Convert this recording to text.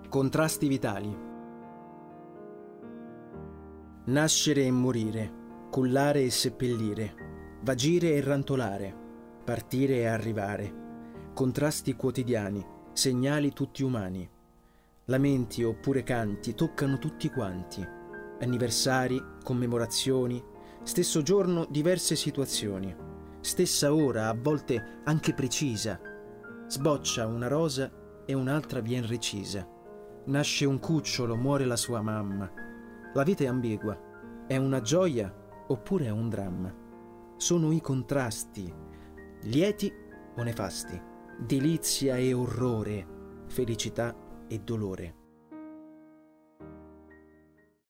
Contrasti vitali. Nascere e morire, cullare e seppellire, vagire e rantolare, partire e arrivare, contrasti quotidiani, segnali tutti umani. Lamenti oppure canti toccano tutti quanti. Anniversari, commemorazioni, stesso giorno diverse situazioni, stessa ora, a volte anche precisa. Sboccia una rosa e un'altra vien recisa. Nasce un cucciolo, muore la sua mamma. La vita è ambigua, è una gioia oppure è un dramma. Sono i contrasti, lieti o nefasti, delizia e orrore, felicità e dolore.